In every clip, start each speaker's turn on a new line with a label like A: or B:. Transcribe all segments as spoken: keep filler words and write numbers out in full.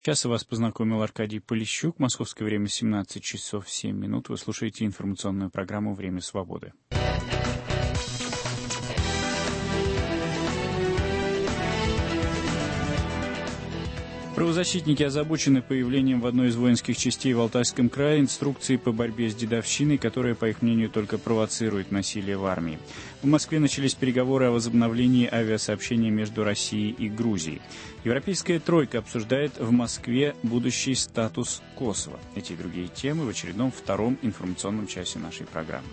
A: Сейчас вас познакомил Аркадий Полищук. Московское время семнадцать часов семь минут. Вы слушаете информационную программу «Время свободы». Правозащитники озабочены появлением в одной из воинских частей в Алтайском крае инструкции по борьбе с дедовщиной, которая, по их мнению, только провоцирует насилие в армии. В Москве начались переговоры о возобновлении авиасообщения между Россией и Грузией. Европейская тройка обсуждает в Москве будущий статус Косово. Эти и другие темы в очередном втором информационном часе нашей программы.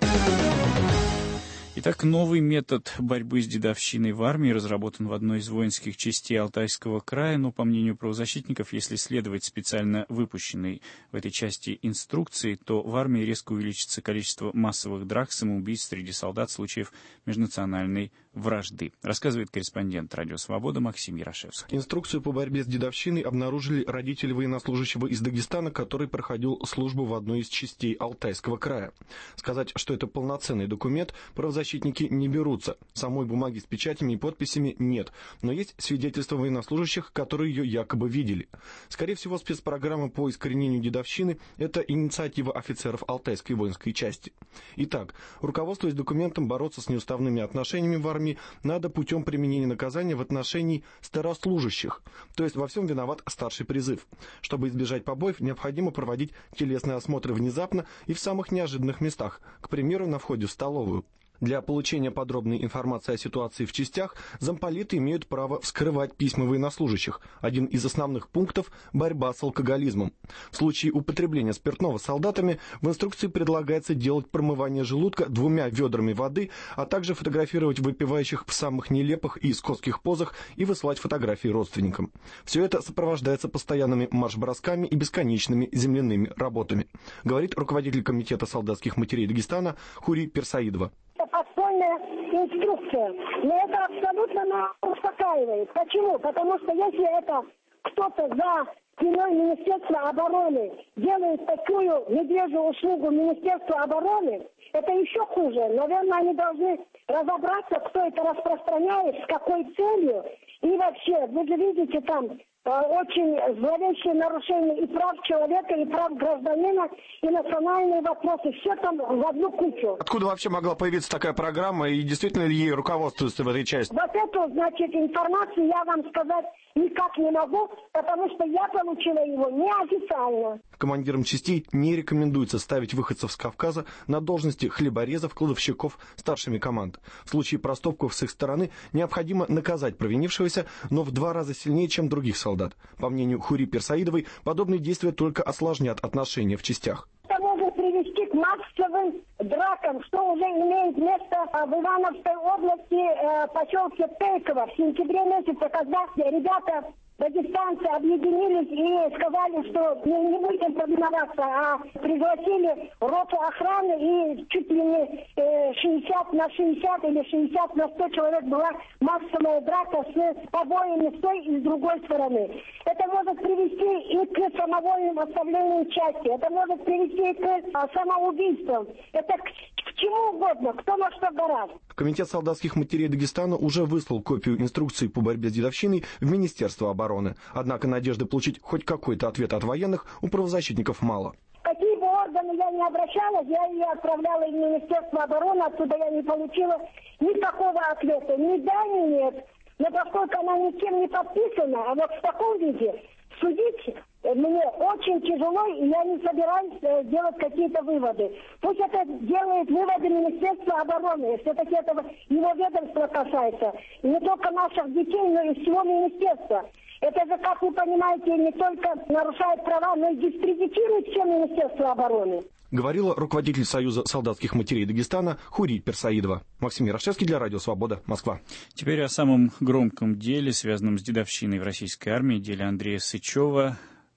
A: Итак, новый метод борьбы с дедовщиной в армии разработан в одной из воинских частей Алтайского края, но, по мнению правозащитников, если следовать специально выпущенной в этой части инструкции, то в армии резко увеличится количество массовых драк, самоубийств среди солдат, случаев межнациональной вражды, рассказывает корреспондент «Радио Свобода» Максим Ярошевский.
B: Инструкцию по борьбе с дедовщиной обнаружили родители военнослужащего из Дагестана, который проходил службу в одной из частей Алтайского края. Сказать, что это полноценный документ, правозащитники Защитники не берутся. Самой бумаги с печатями и подписями нет, но есть свидетельства военнослужащих, которые ее якобы видели. Скорее всего, спецпрограмма по искоренению дедовщины – это инициатива офицеров Алтайской воинской части. Итак, руководствуясь документом, бороться с неуставными отношениями в армии надо путем применения наказания в отношении старослужащих, то есть во всем виноват старший призыв. Чтобы избежать побоев, необходимо проводить телесные осмотры внезапно и в самых неожиданных местах, к примеру, на входе в столовую. Для получения подробной информации о ситуации в частях замполиты имеют право вскрывать письма военнослужащих. Один из основных пунктов – борьба с алкоголизмом. В случае употребления спиртного солдатами в инструкции предлагается делать промывание желудка двумя ведрами воды, а также фотографировать выпивающих в самых нелепых и скотских позах и высылать фотографии родственникам. Все это сопровождается постоянными марш-бросками и бесконечными земляными работами, говорит руководитель комитета солдатских матерей Дагестана Хури Персаидова.
C: Это подпольная инструкция, но это абсолютно нас успокаивает. Почему? Потому что если это кто-то за спиной Министерства обороны делает такую медвежью услугу Министерству обороны, это еще хуже. Наверное, они должны разобраться, кто это распространяет, с какой целью. И вообще, вы же видите там очень зловещие нарушения и прав человека, и прав гражданина, и национальные вопросы. Все там в одну кучу.
B: Откуда вообще могла появиться такая программа, и действительно ли ей руководствуется в этой части?
C: Вот эту, значит, информацию я вам сказать никак не могу, потому что я получила его неофициально.
B: Командирам частей не рекомендуется ставить выходцев с Кавказа на должности хлеборезов, кладовщиков, старшими команд. В случае проступков с их стороны необходимо наказать провинившегося, но в два раза сильнее, чем других солдат. По мнению Хури Персаидовой, подобные действия только осложнят отношения в частях.
C: Это может привести к массовым дракам, что уже имеет место в Ивановской области, поселке Тейково в сентябре месяце, когда ребята дагестанцы объединились и сказали, что мы не будем повиноваться, а пригласили роту охраны, и чуть ли не шестьдесят на шестьдесят или шестьдесят на сто человек была массовая драка с побоями с той и с другой стороны. Это может привести и к самовольному оставлению части, это может привести и к самоубийствам. Это к, к чему угодно, кто на что гораст.
B: Комитет солдатских матерей Дагестана уже выслал копию инструкции по борьбе с дедовщиной в Министерство обороны. Однако надежды получить хоть какой-то ответ от военных у правозащитников мало.
C: Какие бы органы я не обращалась, я ее отправляла в Министерство обороны, оттуда я не получила никакого ответа. Ни да, ни нет. Но поскольку она никем не подписана, а вот в таком виде судить мне очень тяжело, и я не собираюсь э, делать какие-то выводы. Пусть это делает выводы Министерства обороны, все-таки этого его ведомства касается. И не только наших детей, но и всего министерства. Это же, как вы понимаете, не только нарушает права, но и дискредитирует все Министерство обороны.
B: Говорила руководитель Союза солдатских матерей Дагестана Хури Персаидова. Максим Ярошевский для Радио Свобода, Москва.
A: Теперь о самом громком деле, связанном с дедовщиной в российской армии, деле Андрея Сычева.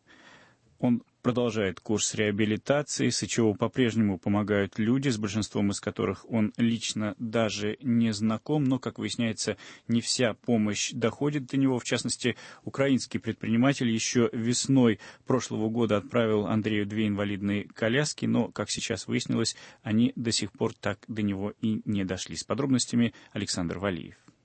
A: Он продолжает курс реабилитации. Сычеву по-прежнему помогают люди, с большинством из которых он лично даже не знаком, но, как выясняется, не вся помощь доходит до него. В частности, украинский предприниматель еще весной прошлого года отправил Андрею две инвалидные коляски, но, как сейчас выяснилось, они до сих пор так до него и не дошли. С подробностями Александр Валиев.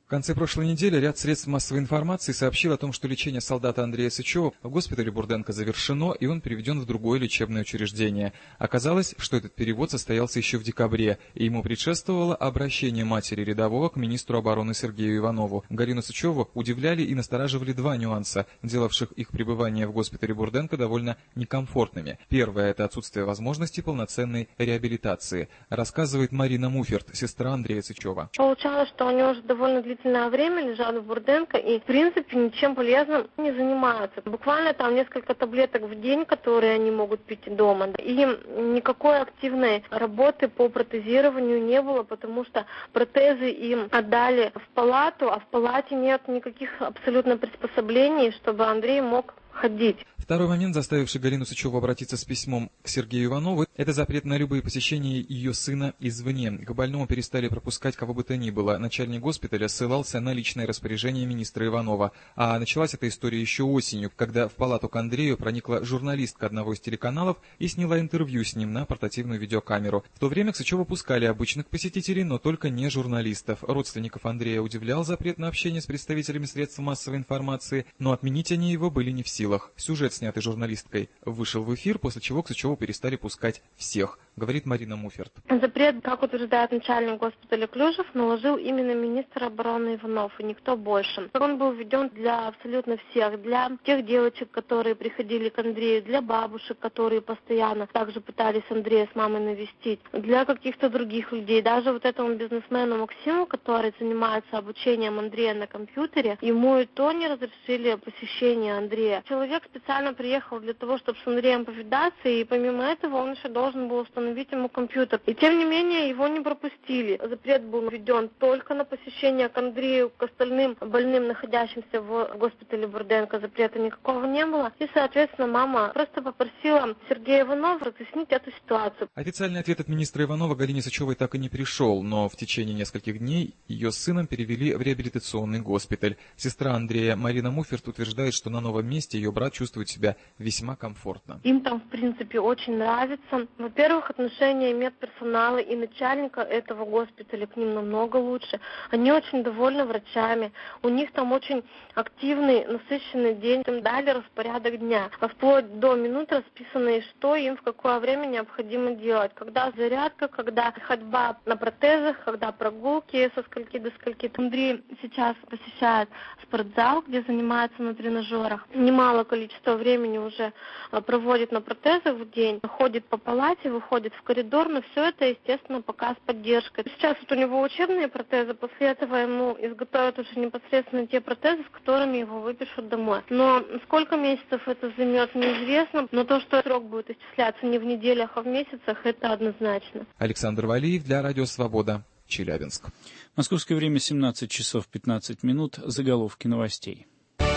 D: В конце прошлой недели ряд средств массовой информации сообщил о том, что лечение солдата Андрея Сычева в госпитале Бурденко завершено, и он переведен в другое лечебное учреждение. Оказалось, что этот перевод состоялся еще в декабре, и ему предшествовало обращение матери рядового к министру обороны Сергею Иванову. Галину Сычеву удивляли и настораживали два нюанса, делавших их пребывание в госпитале Бурденко довольно некомфортными. Первое – это отсутствие возможности полноценной реабилитации, рассказывает Марина Муферт, сестра Андрея Сычева.
E: Получалось, что они уже довольно длительное время лежат в Бурденко и, в принципе, ничем полезным не занимаются. Буквально там несколько таблеток в день, которые они могут пить дома. И никакой активной работы по протезированию не было, потому что протезы им отдали в палату, а в палате нет никаких абсолютно приспособлений, чтобы Андрей мог ходить.
D: Второй момент, заставивший Галину Сычеву обратиться с письмом к Сергею Иванову, это запрет на любые посещения ее сына извне. К больному перестали пропускать кого бы то ни было. Начальник госпиталя ссылался на личное распоряжение министра Иванова. А началась эта история еще осенью, когда в палату к Андрею проникла журналистка одного из телеканалов и сняла интервью с ним на портативную видеокамеру. В то время к Сычеву пускали обычных посетителей, но только не журналистов. Родственников Андрея удивлял запрет на общение с представителями средств массовой информации, но отменить они его были не в силах. Сюжет, снятый журналисткой, вышел в эфир, после чего к Сычеву перестали пускать всех, говорит Марина Муферт.
E: Запрет, как утверждает начальник госпиталя Клюжев, наложил именно министр обороны Иванов, и никто больше. Он был введен для абсолютно всех, для тех девочек, которые приходили к Андрею, для бабушек, которые постоянно также пытались Андрея с мамой навестить, для каких-то других людей. Даже вот этому бизнесмену Максиму, который занимается обучением Андрея на компьютере, ему и то не разрешили посещение Андрея. Человек специально приехал для того, чтобы с Андреем повидаться, и помимо этого он еще должен был установить ему компьютер. И тем не менее его не пропустили. Запрет был введен только на посещение к Андрею, к остальным больным, находящимся в госпитале Бурденко, запрета никакого не было. И, соответственно, мама просто попросила Сергея Иванова разъяснить эту ситуацию.
D: Официальный ответ от министра Иванова Галине Сычевой так и не пришел, но в течение нескольких дней ее с сыном перевели в реабилитационный госпиталь. Сестра Андрея Марина Муферт утверждает, что на новом месте ее брат чувствует себя весьма комфортно.
E: Им там, в принципе, очень нравится. Во-первых, отношение медперсонала и начальника этого госпиталя к ним намного лучше. Они очень довольны врачами. У них там очень активный, насыщенный день. Им дали распорядок дня. Вплоть до минут расписанные, что им в какое время необходимо делать. Когда зарядка, когда ходьба на протезах, когда прогулки со скольки до скольки. Андрей сейчас посещает спортзал, где занимается на тренажерах. Немало количество времени уже проводит на протезах в день, ходит по палате, выходит в коридор, но все это, естественно, пока с поддержкой. Сейчас вот у него учебные протезы, после этого ему изготовят уже непосредственно те протезы, с которыми его выпишут домой. Но сколько месяцев это займет, неизвестно, но то, что срок будет исчисляться не в неделях, а в месяцах, это однозначно.
D: Александр Валиев для Радио Свобода, Челябинск.
A: Московское время семнадцать часов пятнадцать минут. Заголовки новостей.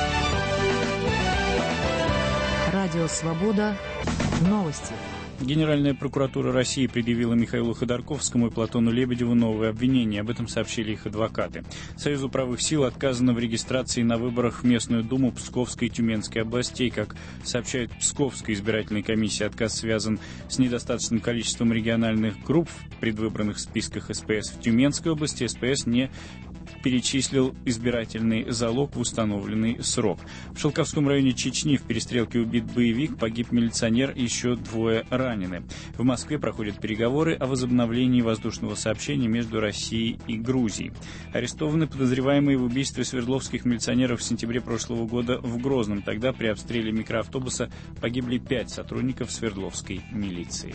F: Радио «Свобода». Новости.
A: Генеральная прокуратура России предъявила Михаилу Ходорковскому и Платону Лебедеву новые обвинения. Об этом сообщили их адвокаты. Союзу правых сил отказано в регистрации на выборах в местную думу Псковской и Тюменской областей. Как сообщает Псковская избирательная комиссия, отказ связан с недостаточным количеством региональных групп в предвыборных списках СПС. В Тюменской области СПС не перечислил избирательный залог в установленный срок. В Шелковском районе Чечни в перестрелке убит боевик, погиб милиционер, еще двое ранены. В Москве проходят переговоры о возобновлении воздушного сообщения между Россией и Грузией. Арестованы подозреваемые в убийстве свердловских милиционеров в сентябре прошлого года в Грозном. Тогда при обстреле микроавтобуса погибли пять сотрудников Свердловской милиции.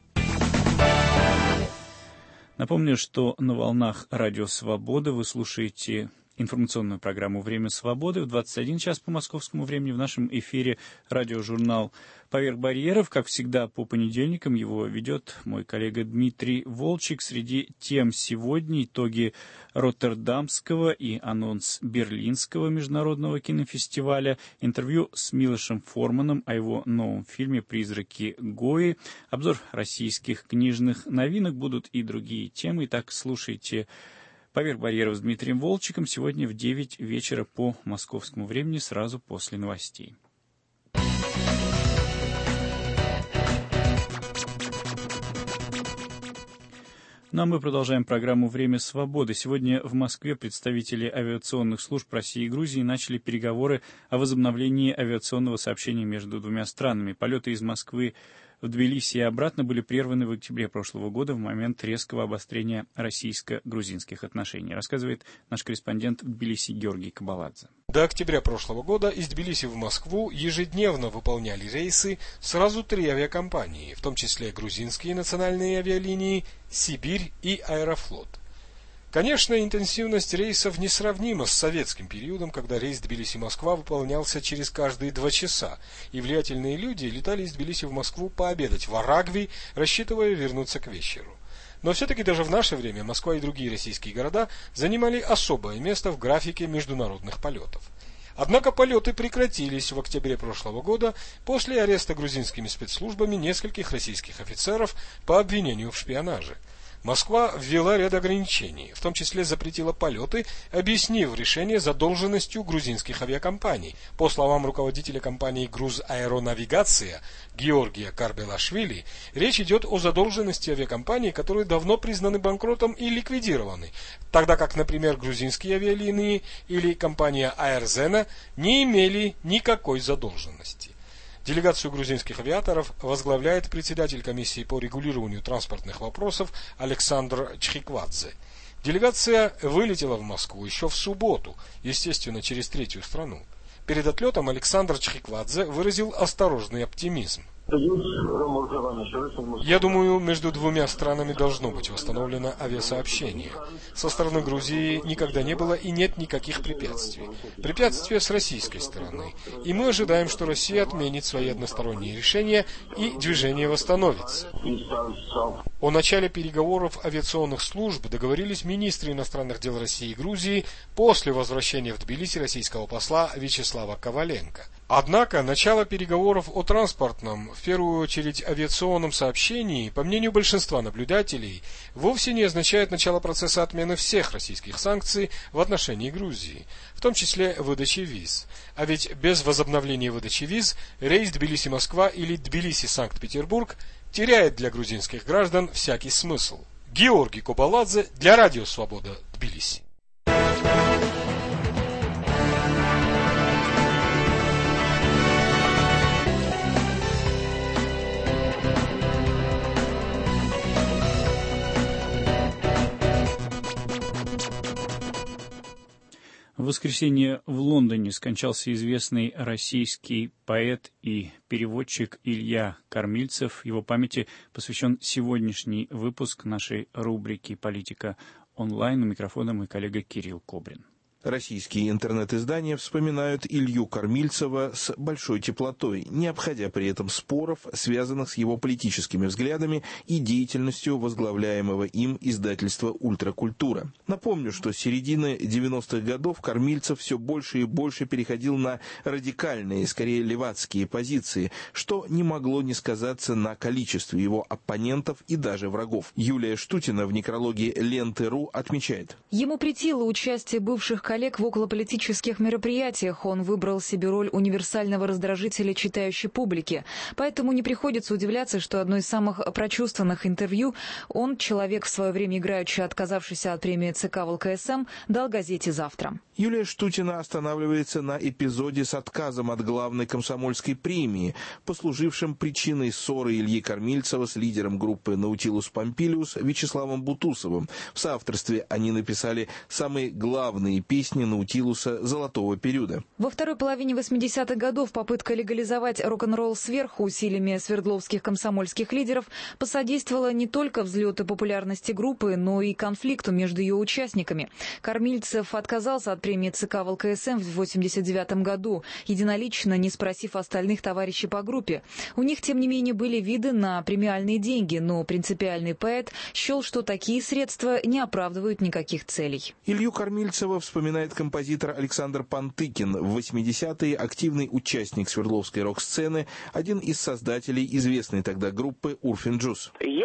A: Напомню, что на волнах Радио Свобода вы слушаете информационную программу «Время свободы». В двадцать один час по московскому времени в нашем эфире радиожурнал «Поверх барьеров». Как всегда, по понедельникам его ведет мой коллега Дмитрий Волчек. Среди тем сегодня итоги Роттердамского и анонс Берлинского международного кинофестиваля, интервью с Милошем Форманом о его новом фильме «Призраки Гои», обзор российских книжных новинок, будут и другие темы. Итак, слушайте «Поверх барьеров» с Дмитрием Волчиком сегодня в девять вечера по московскому времени, сразу после новостей. Ну а мы продолжаем программу «Время свободы». Сегодня в Москве представители авиационных служб России и Грузии начали переговоры о возобновлении авиационного сообщения между двумя странами. Полеты из Москвы в Тбилиси и обратно были прерваны в октябре прошлого года в момент резкого обострения российско-грузинских отношений, рассказывает наш корреспондент в Тбилиси Георгий Кабаладзе.
G: До октября прошлого года из Тбилиси в Москву ежедневно выполняли рейсы сразу три авиакомпании, в том числе грузинские национальные авиалинии, Сибирь и Аэрофлот. Конечно, интенсивность рейсов несравнима с советским периодом, когда рейс Тбилиси-Москва выполнялся через каждые два часа, и влиятельные люди летали из Тбилиси в Москву пообедать в Арагви, рассчитывая вернуться к вечеру. Но все-таки даже в наше время Москва и другие российские города занимали особое место в графике международных полетов. Однако полеты прекратились в октябре прошлого года после ареста грузинскими спецслужбами нескольких российских офицеров по обвинению в шпионаже. Москва ввела ряд ограничений, в том числе запретила полеты, объяснив решение задолженностью грузинских авиакомпаний. По словам руководителя компании «Грузаэронавигация» Георгия Карбелашвили, речь идет о задолженности авиакомпаний, которые давно признаны банкротом и ликвидированы, тогда как, например, грузинские авиалинии или компания «Аэрзена» не имели никакой задолженности. Делегацию грузинских авиаторов возглавляет председатель комиссии по регулированию транспортных вопросов Александр Чхиквадзе. Делегация вылетела в Москву еще в субботу, естественно, через третью страну. Перед отлетом Александр Чхиквадзе выразил осторожный оптимизм. Я думаю, между двумя странами должно быть восстановлено авиасообщение. Со стороны Грузии никогда не было и нет никаких препятствий. Препятствия с российской стороны. И мы ожидаем, что Россия отменит свои односторонние решения и движение восстановится. О начале переговоров авиационных служб договорились министры иностранных дел России и Грузии после возвращения в Тбилиси российского посла Вячеслава Коваленко. Однако начало переговоров о транспортном, в первую очередь авиационном сообщении, по мнению большинства наблюдателей, вовсе не означает начало процесса отмены всех российских санкций в отношении Грузии, в том числе выдачи виз. А ведь без возобновления выдачи виз рейс Тбилиси-Москва или Тбилиси-Санкт-Петербург теряет для грузинских граждан всякий смысл. Георгий Кабаладзе для Радио Свобода, Тбилиси.
A: В воскресенье в Лондоне скончался известный российский поэт и переводчик Илья Кормильцев. Его памяти посвящен сегодняшний выпуск нашей рубрики «Политика онлайн». У микрофона мой коллега Кирилл Кобрин.
H: Российские интернет-издания вспоминают Илью Кормильцева с большой теплотой, не обходя при этом споров, связанных с его политическими взглядами и деятельностью возглавляемого им издательства «Ультракультура». Напомню, что с середины девяностых годов Кормильцев все больше и больше переходил на радикальные, скорее левацкие позиции, что не могло не сказаться на количестве его оппонентов и даже врагов. Юлия Штутина в некрологе «Ленты.ру» отмечает.
F: Ему претило участие бывших коллег в околополитических мероприятиях. Он выбрал себе роль универсального раздражителя читающей публики. Поэтому не приходится удивляться, что одно из самых прочувствованных интервью он, человек в свое время играючи отказавшийся от премии ЦК ВЛКСМ, дал газете «Завтра».
H: Юлия Штутина останавливается на эпизоде с отказом от главной комсомольской премии, послужившем причиной ссоры Ильи Кормильцева с лидером группы «Наутилус Помпилиус» Вячеславом Бутусовым. В соавторстве они написали самые главные песни Наутилуса золотого периода.
F: Во второй половине восьмидесятых годов попытка легализовать рок-н-ролл сверху усилиями свердловских комсомольских лидеров посодействовала не только взлету популярности группы, но и конфликту между ее участниками. Кормильцев отказался от премии ЦК ВЛКСМ в восемьдесят девятом году, единолично не спросив остальных товарищей по группе. У них, тем не менее, были виды на премиальные деньги, но принципиальный поэт счел, что такие средства не оправдывают никаких целей.
H: Илью Кормильцева вспоминает композитор Александр Пантыкин. В восьмидесятые активный участник Свердловской рок-сцены, один из создателей известной тогда группы «Урфин Джюс».
I: Я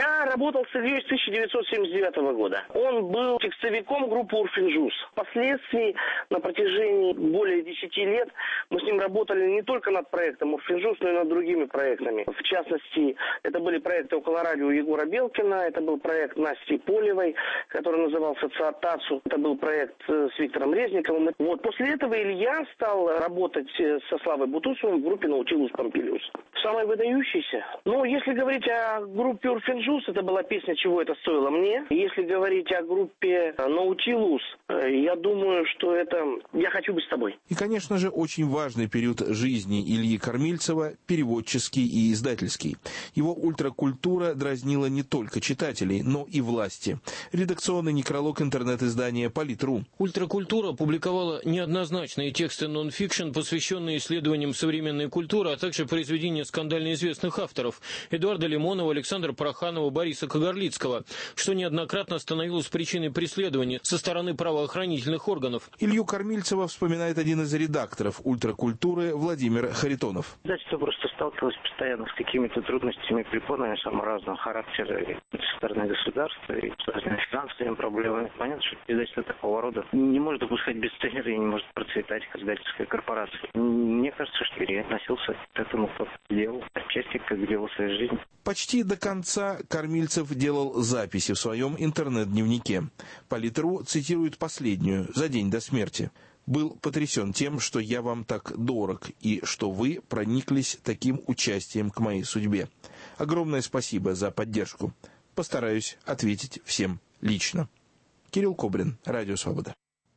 I: Я работал с Ильей с тысяча девятьсот семьдесят девятого года. Он был текстовиком группы «Урфин-Джюс». Впоследствии, на протяжении более десяти лет, мы с ним работали не только над проектом «Урфин-Джюс», но и над другими проектами. В частности, это были проекты около радио Егора Белкина, это был проект Насти Полевой, который назывался «Цаатацу», это был проект с Виктором Резниковым. Вот. После этого Илья стал работать со Славой Бутусовым в группе «Наутилус Помпилиус». Самое выдающееся? Ну, если говорить о группе «Урфин-Джюс», это была песня «Чего это стоило мне». Если говорить о группе «Наутилус», я думаю, что это «Я хочу быть с тобой».
H: И, конечно же, очень важный период жизни Ильи Кормильцева – переводческий и издательский. Его ультракультура дразнила не только читателей, но и власти. Редакционный некролог интернет-издания «Политру».
J: Ультракультура публиковала неоднозначные тексты нон-фикшн, посвященные исследованиям современной культуры, а также произведения скандально известных авторов – Эдуарда Лимонова, Александра Проханова, Бориса Кагарлицкого, что неоднократно становилось причиной преследования со стороны правоохранительных органов.
H: Илью Кормильцева вспоминает один из редакторов ультракультуры Владимир Харитонов.
K: Издательство просто сталкивалось постоянно с какими-то трудностями, препонами самого разного характера и со стороны государства, и с разными финансовыми проблемами. Понятно, что издательство такого рода не может допускать бестселлеры и не может процветать как издательская корпорация. Мне кажется, что я относился к этому как делу, отчасти как делу своей жизни.
H: Почти до конца Кормильцев делал записи в своем интернет-дневнике. Политру цитирует последнюю, за день до смерти. «Был потрясен тем, что я вам так дорог, и что вы прониклись таким участием к моей судьбе. Огромное спасибо за поддержку. Постараюсь ответить всем лично». Кирилл Кобрин, Радио Свобода.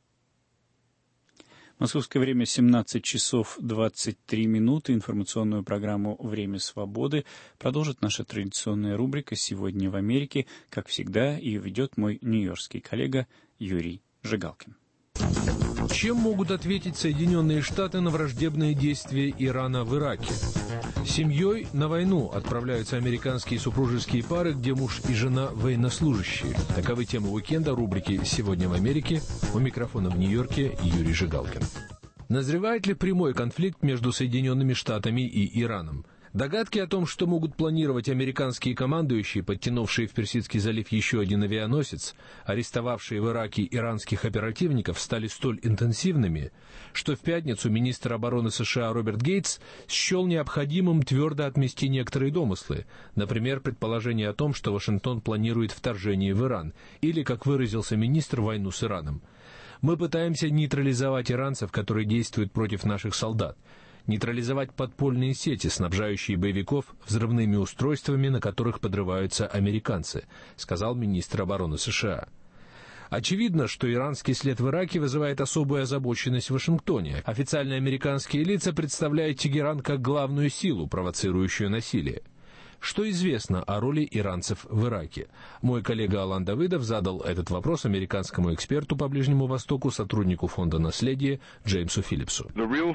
A: Московское время семнадцать часов двадцать три минуты. Информационную программу «Время свободы» продолжит наша традиционная рубрика «Сегодня в Америке». Как всегда, ее ведет мой нью-йоркский коллега Юрий Жигалкин.
L: Чем могут ответить Соединенные Штаты на враждебные действия Ирана в Ираке? Семьей на войну отправляются американские супружеские пары, где муж и жена военнослужащие. Таковы темы уикенда рубрики «Сегодня в Америке». У микрофона в Нью-Йорке Юрий Жигалкин. Назревает ли прямой конфликт между Соединенными Штатами и Ираном? Догадки о том, что могут планировать американские командующие, подтянувшие в Персидский залив еще один авианосец, арестовавшие в Ираке иранских оперативников, стали столь интенсивными, что в пятницу министр обороны США Роберт Гейтс счел необходимым твердо отмести некоторые домыслы, например, предположение о том, что Вашингтон планирует вторжение в Иран, или, как выразился министр, войну с Ираном. «Мы пытаемся нейтрализовать иранцев, которые действуют против наших солдат. Нейтрализовать подпольные сети, снабжающие боевиков взрывными устройствами, на которых подрываются американцы», сказал министр обороны США. Очевидно, что иранский след в Ираке вызывает особую озабоченность в Вашингтоне. Официальные американские лица представляют Тегеран как главную силу, провоцирующую насилие. Что известно о роли иранцев в Ираке? Мой коллега Алан Давыдов задал этот вопрос американскому эксперту по Ближнему Востоку, сотруднику фонда «Наследие» Джеймсу Филлипсу.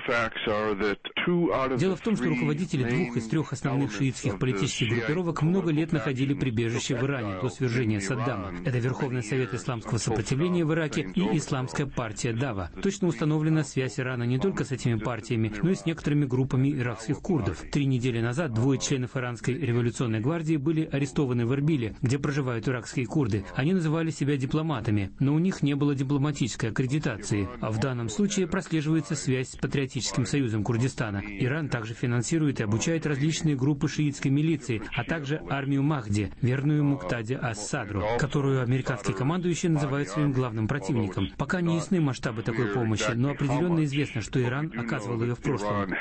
M: Дело в том, что руководители двух из трех основных шиитских политических группировок много лет находили прибежище в Иране до свержения Саддама. Это Верховный Совет Исламского сопротивления в Ираке и Исламская партия Дава. Точно установлена связь Ирана не только с этими партиями, но и с некоторыми группами иракских курдов. Три недели назад двое членов иранской революционной гвардии были арестованы в Эрбиле, где проживают иракские курды. Они называли себя дипломатами, но у них не было дипломатической аккредитации. А в данном случае прослеживается связь с Патриотическим союзом Курдистана. Иран также финансирует и обучает различные группы шиитской милиции, а также армию Махди, верную Муктаде ас-Садру, которую американские командующие называют своим главным противником. Пока не ясны масштабы такой помощи, но определенно известно, что Иран оказывал ее в прошлом.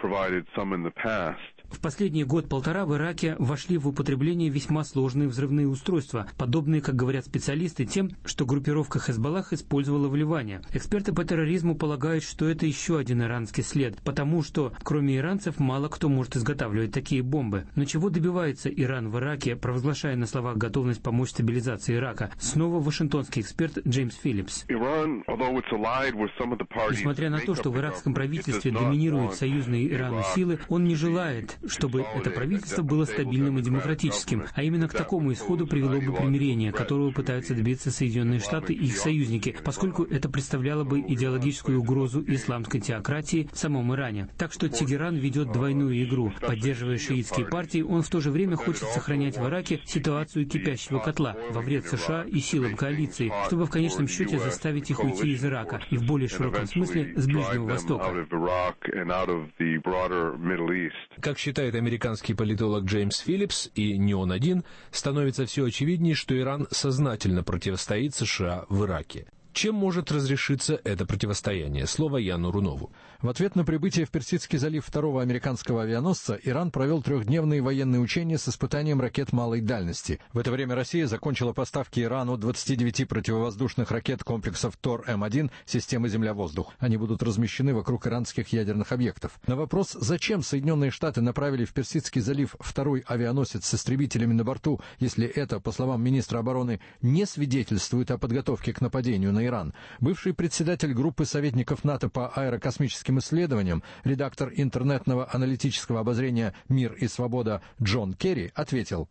M: В последний год-полтора в Ираке вошли в употребление весьма сложные взрывные устройства, подобные, как говорят специалисты, тем, что группировка Хезболлах использовала в Ливане. Эксперты по терроризму полагают, что это еще один иранский след, потому что, кроме иранцев, мало кто может изготавливать такие бомбы. Но чего добивается Иран в Ираке, провозглашая на словах готовность помочь стабилизации Ирака? Снова вашингтонский эксперт Джеймс Филлипс. Несмотря на то, что в иракском правительстве доминируют союзные Ирану силы, он не желает чтобы это правительство было стабильным и демократическим. А именно к такому исходу привело бы примирение, которого пытаются добиться Соединенные Штаты и их союзники, поскольку это представляло бы идеологическую угрозу исламской теократии в самом Иране. Так что Тегеран ведет двойную игру. Поддерживая шиитские партии, он в то же время хочет сохранять в Ираке ситуацию кипящего котла во вред США и силам коалиции, чтобы в конечном счете заставить их уйти из Ирака и в более широком смысле с Ближнего Востока.
L: Как считает американский политолог Джеймс Филлипс, и не он один, становится все очевиднее, что Иран сознательно противостоит США в Ираке. Чем может разрешиться это противостояние? Слово Яну Рунову.
N: В ответ на прибытие в Персидский залив второго американского авианосца Иран провел трехдневные военные учения с испытанием ракет малой дальности. В это время Россия закончила поставки Ирану двадцати девяти противовоздушных ракет комплексов Тор М один системы «Земля-воздух». Они будут размещены вокруг иранских ядерных объектов. На вопрос, зачем Соединенные Штаты направили в Персидский залив второй авианосец с истребителями на борту, если это, по словам министра обороны, не свидетельствует о подготовке к нападению на Иран, бывший председатель группы советников НАТО по аэрокосмическим исследованиям, редактор интернетного аналитического обозрения «Мир и свобода» Джон Керри ответил: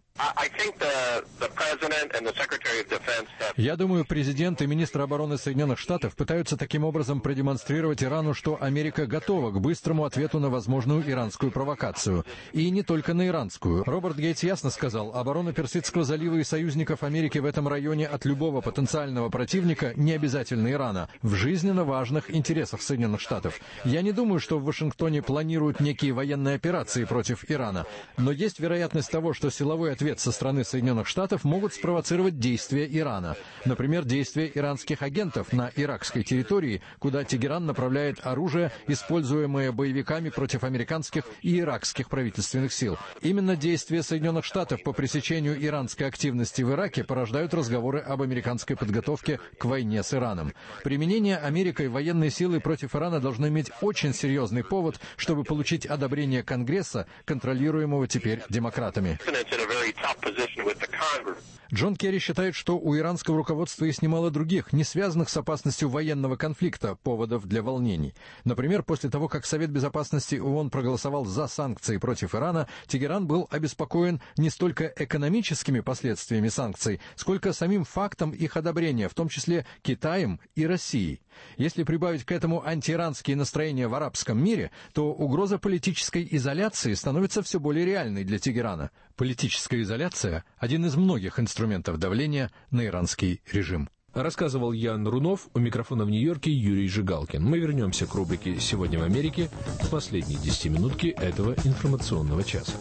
N: «Я думаю, президент и министр обороны Соединенных Штатов пытаются таким образом продемонстрировать Ирану, что Америка готова к быстрому ответу на возможную иранскую провокацию. И не только на иранскую. Роберт Гейтс ясно сказал, оборона Персидского залива и союзников Америки в этом районе от любого потенциального противника, не обязательно Ирана, в жизненно важных интересах Соединенных Штатов. Я не думаю, что в Вашингтоне планируют некие военные операции против Ирана, но есть вероятность того, что силовой ответ со стороны Соединенных Штатов могут спровоцировать действия Ирана. Например, действия иранских агентов на иракской территории, куда Тегеран направляет оружие, используемое боевиками против американских и иракских правительственных сил. Именно действия Соединенных Штатов по пресечению иранской активности в Ираке порождают разговоры об американской подготовке к войне с Ираном. Применение Америкой военной силы против Ирана должно иметь очень серьезный повод, чтобы получить одобрение Конгресса, контролируемого теперь демократами». Джон Керри считает, что у иранского руководства есть немало других, не связанных с опасностью военного конфликта, поводов для волнений. Например, после того, как Совет Безопасности ООН проголосовал за санкции против Ирана, Тегеран был обеспокоен не столько экономическими последствиями санкций, сколько самим фактом их одобрения, в том числе Китаем и Россией. Если прибавить к этому антииранские настроения в арабском мире, то угроза политической изоляции становится все более реальной для Тегерана. Политическая изоляция – один из многих инструментов давления на иранский режим.
L: Рассказывал Ян Рунов, у микрофона в Нью-Йорке Юрий Жигалкин. Мы вернемся к рубрике «Сегодня в Америке» в последние десятиминутки этого информационного часа.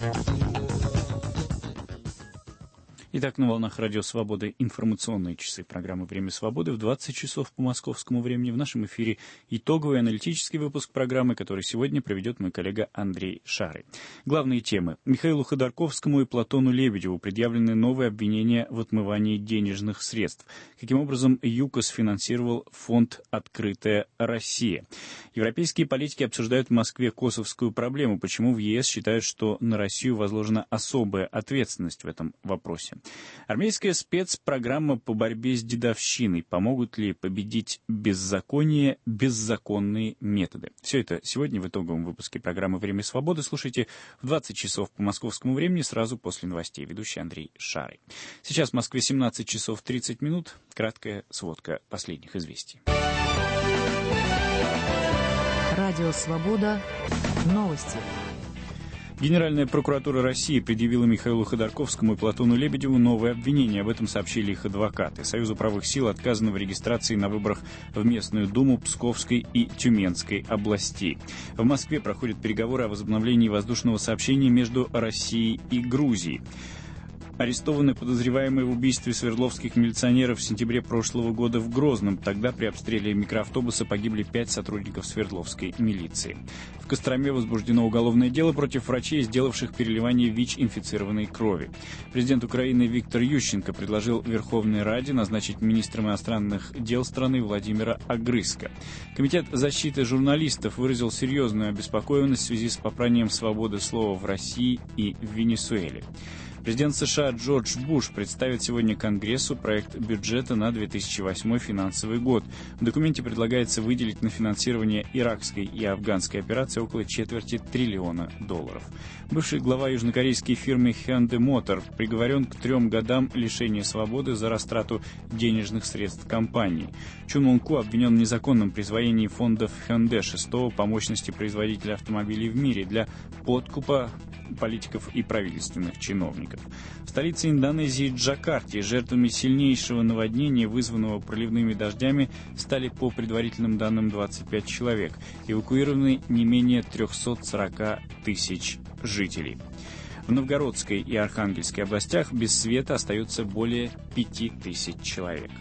A: Итак, на волнах Радио Свободы информационные часы программы «Время свободы» в двадцать часов по московскому времени. В нашем эфире итоговый аналитический выпуск программы, который сегодня проведет мой коллега Андрей Шарый. Главные темы. Михаилу Ходорковскому и Платону Лебедеву предъявлены новые обвинения в отмывании денежных средств. Каким образом ЮКОС финансировал фонд «Открытая Россия». Европейские политики обсуждают в Москве косовскую проблему. Почему в ЕС считают, что на Россию возложена особая ответственность в этом вопросе? Армейская спецпрограмма по борьбе с дедовщиной. Помогут ли победить беззаконие беззаконные методы? Все это сегодня в итоговом выпуске программы «Время свободы». Слушайте в двадцать часов по московскому времени, сразу после новостей. Ведущий Андрей Шарый. Сейчас в Москве семнадцать часов тридцать минут. Краткая сводка последних известий.
F: Радио «Свобода». Новости.
A: Генеральная прокуратура России предъявила Михаилу Ходорковскому и Платону Лебедеву новые обвинения. Об этом сообщили их адвокаты. Союзу правых сил отказано в регистрации на выборах в местную думу Псковской и Тюменской областей. В Москве проходят переговоры о возобновлении воздушного сообщения между Россией и Грузией. Арестованы подозреваемые в убийстве свердловских милиционеров в сентябре прошлого года в Грозном. Тогда при обстреле микроавтобуса погибли пять сотрудников Свердловской милиции. В Костроме возбуждено уголовное дело против врачей, сделавших переливание ВИЧ-инфицированной крови. Президент Украины Виктор Ющенко предложил Верховной Раде назначить министром иностранных дел страны Владимира Огрызка. Комитет защиты журналистов выразил серьезную обеспокоенность в связи с попранием свободы слова в России и в Венесуэле. Президент США Джордж Буш представит сегодня Конгрессу проект бюджета на две тысячи восьмой финансовый год. В документе предлагается выделить на финансирование иракской и афганской операции около четверти триллиона долларов. Бывший глава южнокорейской фирмы Hyundai Motor приговорен к трем годам лишения свободы за растрату денежных средств компании. Чун Мун Ку обвинен в незаконном присвоении фондов Hyundai, шестого по мощности производителя автомобилей в мире, для подкупа политиков и правительственных чиновников. В столице Индонезии Джакарте жертвами сильнейшего наводнения, вызванного проливными дождями, стали, по предварительным данным, двадцать пять человек. Эвакуированы не менее триста сорок тысяч жителей. В Новгородской и Архангельской областях без света остается более пяти тысяч человек.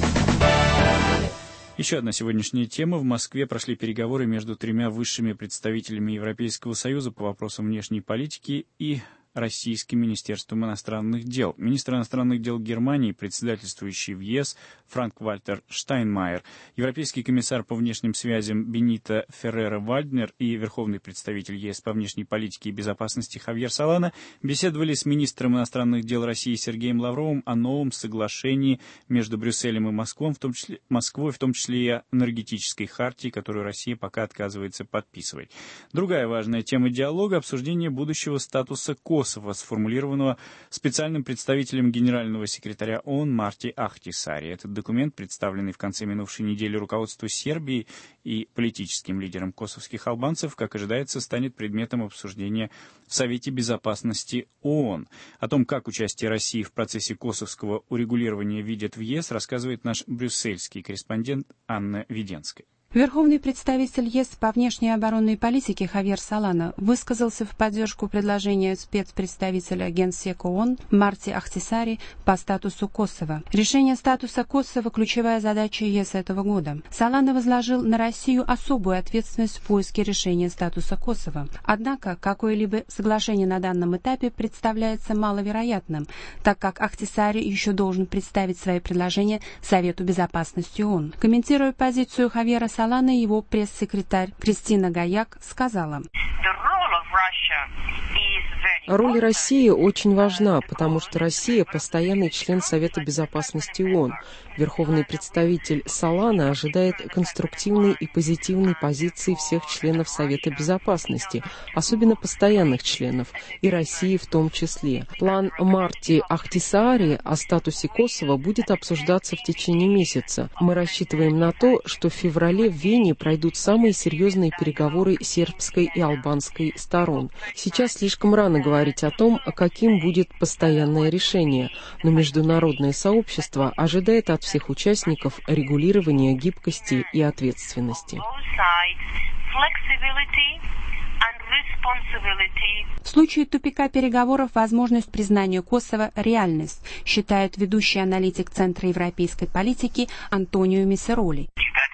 A: Еще одна сегодняшняя тема. В Москве прошли переговоры между тремя высшими представителями Европейского Союза по вопросам внешней политики и Российским министерством иностранных дел. Министр иностранных дел Германии, председательствующий в ЕС Франк-Вальтер Штайнмайер, Европейский комиссар по внешним связям Бенита Феррера-Вальднер и Верховный представитель ЕС по внешней политике и безопасности Хавьер Солана беседовали с министром иностранных дел России Сергеем Лавровым о новом соглашении между Брюсселем и Москвой, в том числе, Москвой, в том числе и о энергетической хартии, которую Россия пока отказывается подписывать. Другая важная тема диалога — обсуждение будущего статуса Косово, сформулированного специальным представителем генерального секретаря ООН Марти Ахтисари. Этот документ, представленный в конце минувшей недели руководству Сербии и политическим лидерам косовских албанцев, как ожидается, станет предметом обсуждения в Совете Безопасности ООН. О том, как участие России в процессе косовского урегулирования видят в ЕС, рассказывает наш брюссельский корреспондент Анна Веденская.
O: Верховный представитель ЕС по внешней и оборонной политике Хавьер Солана высказался в поддержку предложения спецпредставителя Генсека ООН Марти Ахтисари по статусу Косово. Решение статуса Косово – ключевая задача ЕС этого года. Солана возложил на Россию особую ответственность в поиске решения статуса Косово. Однако какое-либо соглашение на данном этапе представляется маловероятным, так как Ахтисари еще должен представить свои предложения Совету Безопасности ООН. Комментируя позицию Хавьера Солана, его пресс-секретарь Кристина Гаяк сказала:
P: Роль России очень важна, потому что Россия – постоянный член Совета Безопасности ООН. Верховный представитель Солана ожидает конструктивной и позитивной позиции всех членов Совета Безопасности, особенно постоянных членов, и России в том числе. План Марти Ахтисаари о статусе Косово будет обсуждаться в течение месяца. Мы рассчитываем на то, что в феврале в Вене пройдут самые серьезные переговоры сербской и албанской сторон. Сейчас слишком рано говорить о том, каким будет постоянное решение, но международное сообщество ожидает от всех участников регулирования гибкости и ответственности.
O: В случае тупика переговоров возможность признания Косово – реальность, считает ведущий аналитик Центра европейской политики Антонио Миссероли.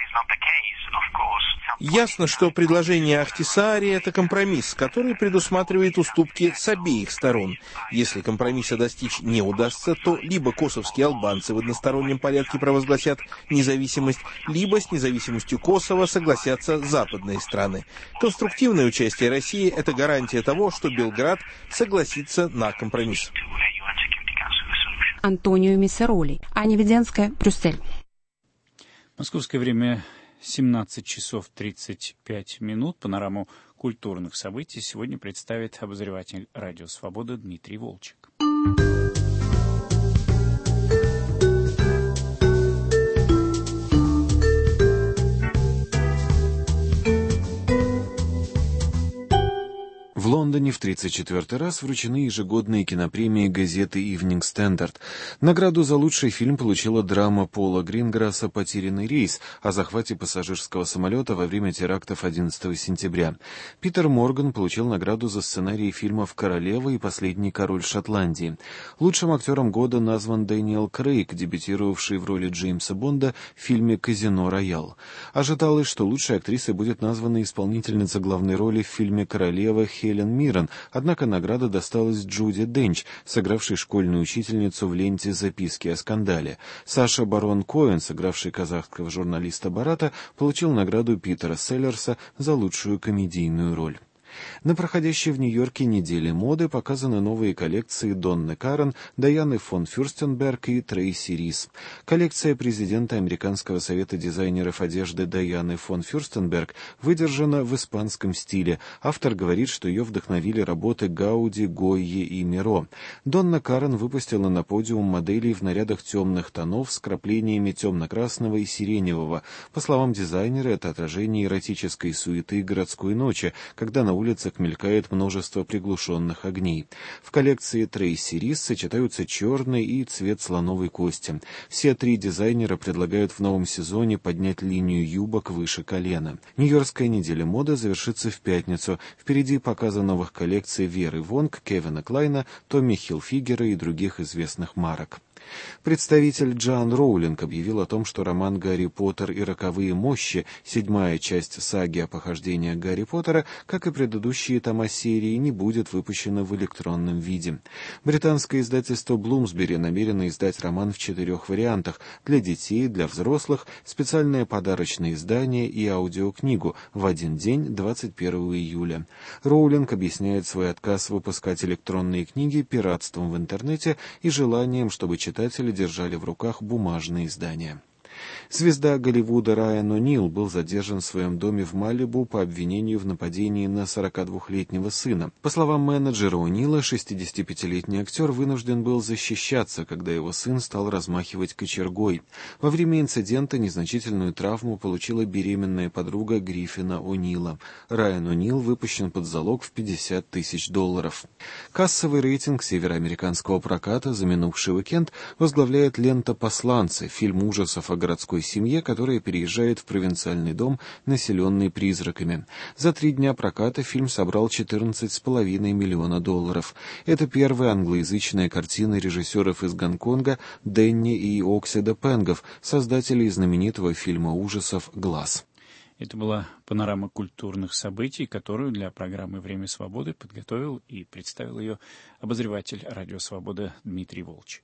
H: Ясно, что предложение Ахтисаари – это компромисс, который предусматривает уступки с обеих сторон. Если компромисса достичь не удастся, то либо косовские албанцы в одностороннем порядке провозгласят независимость, либо с независимостью Косово согласятся западные страны. Конструктивное участие России – это гарантия того, что Белград согласится на компромисс.
O: Антонио Миссероли, Аня Веденская, Брюссель.
A: Московское время семнадцать часов тридцать пять минут. Панораму культурных событий сегодня представит обозреватель «Радио Свобода» Дмитрий Волчек.
Q: В Лондоне в тридцать четвёртый раз вручены ежегодные кинопремии газеты Evening Standard. Награду за лучший фильм получила драма Пола Гринграсса «Потерянный рейс» о захвате пассажирского самолета во время терактов одиннадцатого сентября. Питер Морган получил награду за сценарий фильмов «Королева» и «Последний король Шотландии». Лучшим актером года назван Дэниел Крейг, дебютировавший в роли Джеймса Бонда в фильме «Казино Роял». Ожидалось, что лучшей актрисой будет названа исполнительница главной роли в фильме «Королева» Хелен Миррен, однако награда досталась Джуди Денч, сыгравшей школьную учительницу в ленте «Записки о скандале». Саша Барон Коэн, сыгравший казахского журналиста Барата, получил награду Питера Селлерса за лучшую комедийную роль. На проходящей в Нью-Йорке неделе моды показаны новые коллекции Донны Карен, Дайаны фон Фюрстенберг и Трейси Рис. Коллекция президента Американского совета дизайнеров одежды Дайаны фон Фюрстенберг выдержана в испанском стиле. Автор говорит, что ее вдохновили работы Гауди, Гойи и Миро. Донна Карен выпустила на подиум моделей в нарядах темных тонов с краплениями темно-красного и сиреневого. По словам дизайнера, это отражение эротической суеты городской ночи, когда на улицах мелькает множество приглушенных огней. В коллекции Трейси Рис сочетаются черный и цвет слоновой кости. Все три дизайнера предлагают в новом сезоне поднять линию юбок выше колена. Нью-Йоркская неделя моды завершится в пятницу. Впереди показы новых коллекций Веры Вонг, Кевина Клайна, Томми Хилфигера и других известных марок. Представитель Джоан Роулинг объявил о том, что роман «Гарри Поттер и роковые мощи», седьмая часть саги о похождениях Гарри Поттера, как и предыдущие тома серии, не будет выпущена в электронном виде. Британское издательство Блумсбери намерено издать роман в четырех вариантах – для детей, для взрослых, специальное подарочное издание и аудиокнигу в один день, двадцать первого июля. Роулинг объясняет свой отказ выпускать электронные книги пиратством в интернете и желанием, чтобы читатели Читатели держали в руках бумажные издания. Звезда Голливуда Райан О'Нил был задержан в своем доме в Малибу по обвинению в нападении на сорокадвухлетнего сына. По словам менеджера О'Нила, шестидесятипятилетний актер вынужден был защищаться, когда его сын стал размахивать кочергой. Во время инцидента незначительную травму получила беременная подруга Гриффина О'Нила. Райан О'Нил выпущен под залог в пятьдесят тысяч долларов. Кассовый рейтинг североамериканского проката за минувший уикенд возглавляет лента «Посланцы», фильм ужасов о городской семье, которая переезжает в провинциальный дом, населенный призраками. За три дня проката фильм собрал четырнадцать с половиной миллиона долларов. Это первая англоязычная картина режиссеров из Гонконга Дэнни и Оксида Пенгов, создателей знаменитого фильма ужасов «Глаз».
A: Это была панорама культурных событий, которую для программы «Время свободы» подготовил и представил ее обозреватель «Радио Свобода» Дмитрий Волч.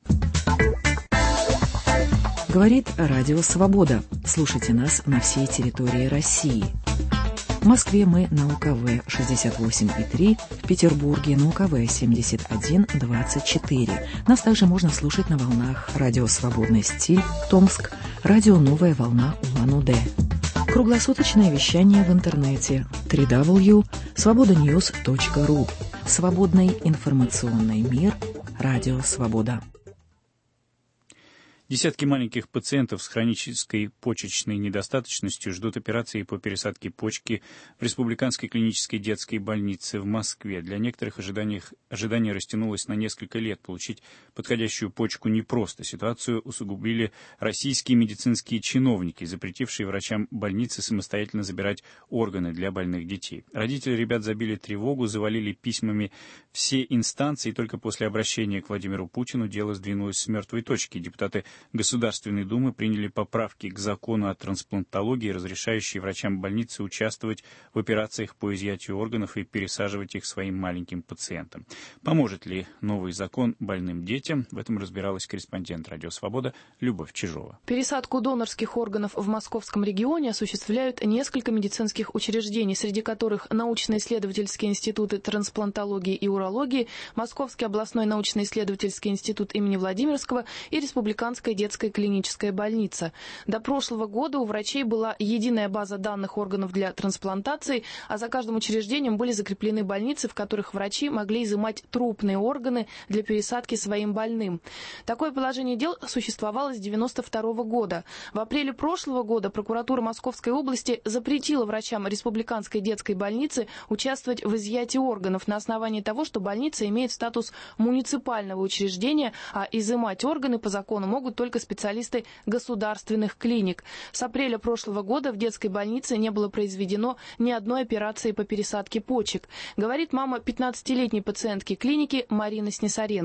R: Говорит Радио Свобода. Слушайте нас на всей территории России. В Москве мы на У Ка Вэ шестьдесят восемь и три, в Петербурге на У Ка Вэ семьдесят один двадцать четыре. Нас также можно слушать на волнах Радио Свободный стиль, Томск, Радио Новая волна Улан-Удэ. Круглосуточное вещание в интернете дабл ю дабл ю дабл ю точка свобода ньюс точка ру. Свободный информационный мир. Радио Свобода.
A: Десятки маленьких пациентов с хронической почечной недостаточностью ждут операции по пересадке почки в Республиканской клинической детской больнице в Москве. Для некоторых ожидание растянулось на несколько лет. Получить подходящую почку непросто. Ситуацию усугубили российские медицинские чиновники, запретившие врачам больницы самостоятельно забирать органы для больных детей. Родители ребят забили тревогу, завалили письмами все инстанции, и только после обращения к Владимиру Путину дело сдвинулось с мертвой точки. Депутаты Государственной Думы приняли поправки к закону о трансплантологии, разрешающие врачам больницы участвовать в операциях по изъятию органов и пересаживать их своим маленьким пациентам. Поможет ли новый закон больным детям? В этом разбиралась корреспондент «Радио Свобода» Любовь Чижова.
S: Пересадку донорских органов в московском регионе осуществляют несколько медицинских учреждений, среди которых научно-исследовательские институты трансплантологии и урологии, Московский областной научно-исследовательский институт имени Владимирского и Республиканская детская клиническая больница. До прошлого года у врачей была единая база данных органов для трансплантации, а за каждым учреждением были закреплены больницы, в которых врачи могли изымать трупные органы для пересадки своим больным. Такое положение дел существовало с девяносто второго года. В апреле прошлого года прокуратура Московской области запретила врачам Республиканской детской больницы участвовать в изъятии органов на основании того, что больница имеет статус муниципального учреждения, а изымать органы по закону могут только специалисты государственных клиник. С апреля прошлого года в детской больнице не было произведено ни одной операции по пересадке почек, говорит мама пятнадцатилетней пациентки клиники Марина Снесаренко.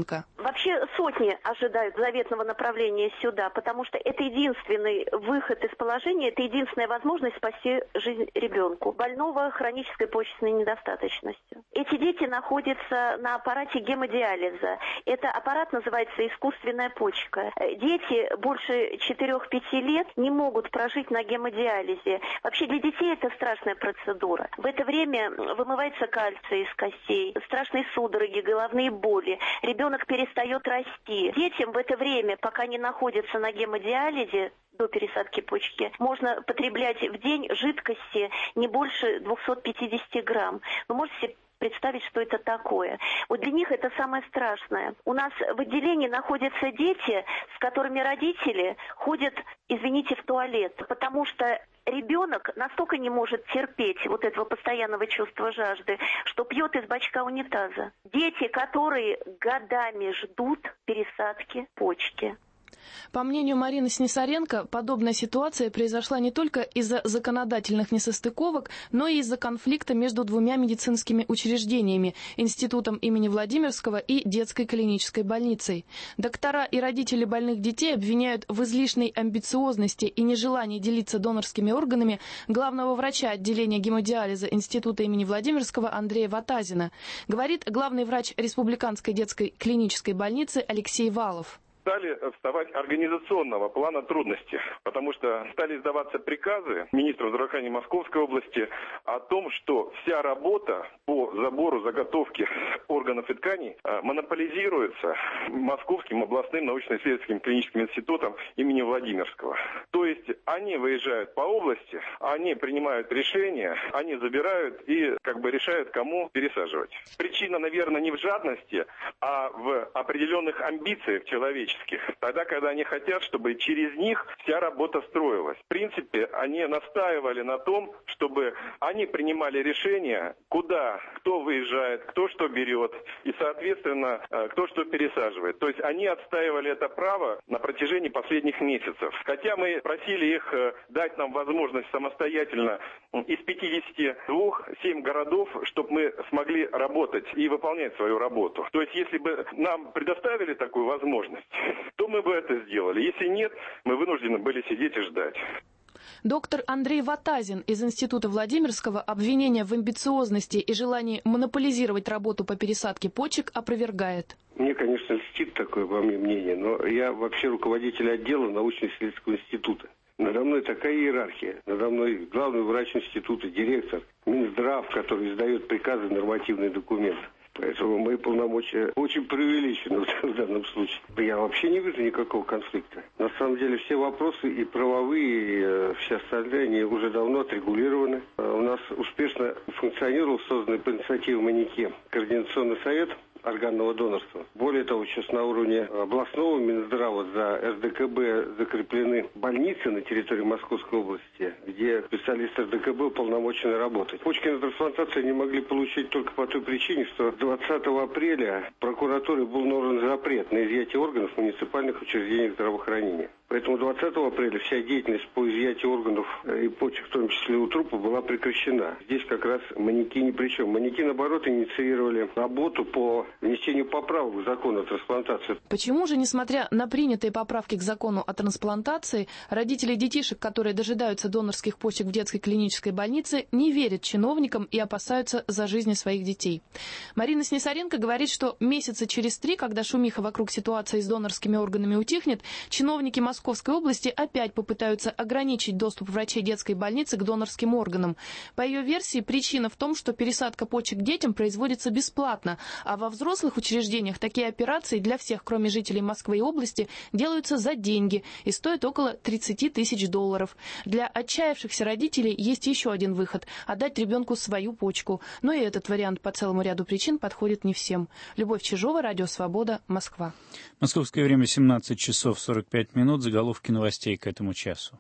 T: Вообще сотни ожидают заветного направления сюда, потому что это единственный выход из положения, это единственная возможность спасти жизнь ребенку, больного хронической почечной недостаточностью. Эти дети находятся на аппарате гемодиализа. Это аппарат называется искусственная почка. Дети больше четырёх-пяти лет не могут прожить на гемодиализе. Вообще для детей это страшная процедура. В это время вымывается кальций из костей, страшные судороги, головные боли. Ребенок перестает расти. Детям в это время, пока не находятся на гемодиализе, до пересадки почки, можно потреблять в день жидкости не больше двухсот пятидесяти грамм. Вы можете себе представить, что это такое. Вот для них это самое страшное. У нас в отделении находятся дети, с которыми родители ходят, извините, в туалет, потому что ребенок настолько не может терпеть вот этого постоянного чувства жажды, что пьет из бачка унитаза. Дети, которые годами ждут пересадки почки.
S: По мнению Марины Снисаренко, подобная ситуация произошла не только из-за законодательных несостыковок, но и из-за конфликта между двумя медицинскими учреждениями – Институтом имени Владимирского и детской клинической больницей. Доктора и родители больных детей обвиняют в излишней амбициозности и нежелании делиться донорскими органами главного врача отделения гемодиализа Института имени Владимирского Андрея Ватазина, говорит главный врач Республиканской детской клинической больницы Алексей Валов.
U: Стали вставать организационного плана трудности, потому что стали издаваться приказы министру здравоохранения Московской области о том, что вся работа по забору заготовки органов и тканей монополизируется Московским областным научно-исследовательским клиническим институтом имени Владимирского. То есть они выезжают по области, они принимают решения, они забирают и как бы решают, кому пересаживать. Причина, наверное, не в жадности, а в определенных амбициях человеческих. Тогда, когда они хотят, чтобы через них вся работа строилась. В принципе, они настаивали на том, чтобы они принимали решения, куда, кто выезжает, кто что берет, и, соответственно, кто что пересаживает. То есть они отстаивали это право на протяжении последних месяцев. Хотя мы просили их дать нам возможность самостоятельно из пятидесяти двух семь городов, чтобы мы смогли работать и выполнять свою работу. То есть если бы нам предоставили такую возможность, то мы бы это сделали. Если нет, мы вынуждены были сидеть и ждать.
S: Доктор Андрей Ватазин из Института Владимирского обвинения в амбициозности и желании монополизировать работу по пересадке почек опровергает.
V: Мне, конечно, льстит такое во мне мнение, но я вообще руководитель отдела научно-исследовательского института. Надо мной такая иерархия. Надо мной главный врач института, директор, Минздрав, который издает приказы, нормативные документы. Поэтому мои полномочия очень преувеличены в данном случае. Я вообще не вижу никакого конфликта. На самом деле все вопросы и правовые, и все остальные, они уже давно отрегулированы. У нас успешно функционировал созданный по инициативе МОНИКе Координационный совет органного донорства. Более того, сейчас на уровне областного Минздрава за СДКБ закреплены больницы на территории Московской области, где специалисты СДКБ уполномочены работать. Почки на трансплантацию не могли получить только по той причине, что двадцатого апреля прокуратуре был наложен запрет на изъятие органов в муниципальных учреждениях здравоохранения. Поэтому двадцатого апреля вся деятельность по изъятию органов и почек, в том числе у трупа, была прекращена. Здесь как раз МОНИКи ни при чем. МОНИКи, наоборот, инициировали работу по внесению поправок в закон о трансплантации.
S: Почему же, несмотря на принятые поправки к закону о трансплантации, родители детишек, которые дожидаются донорских почек в детской клинической больнице, не верят чиновникам и опасаются за жизни своих детей? Марина Снисаренко говорит, что месяца через три, когда шумиха вокруг ситуации с донорскими органами утихнет, чиновники Москвы Московской области опять попытаются ограничить доступ врачей детской больницы к донорским органам. По ее версии, причина в том, что пересадка почек детям производится бесплатно, а во взрослых учреждениях такие операции для всех, кроме жителей Москвы и области, делаются за деньги и стоят около тридцати тысяч долларов. Для отчаявшихся родителей есть еще один выход – отдать ребенку свою почку. Но и этот вариант по целому ряду причин подходит не всем. Любовь Чижова, Радио Свобода, Москва.
A: Московское время семнадцать часов сорок пять минут. Заголовки новостей к этому часу.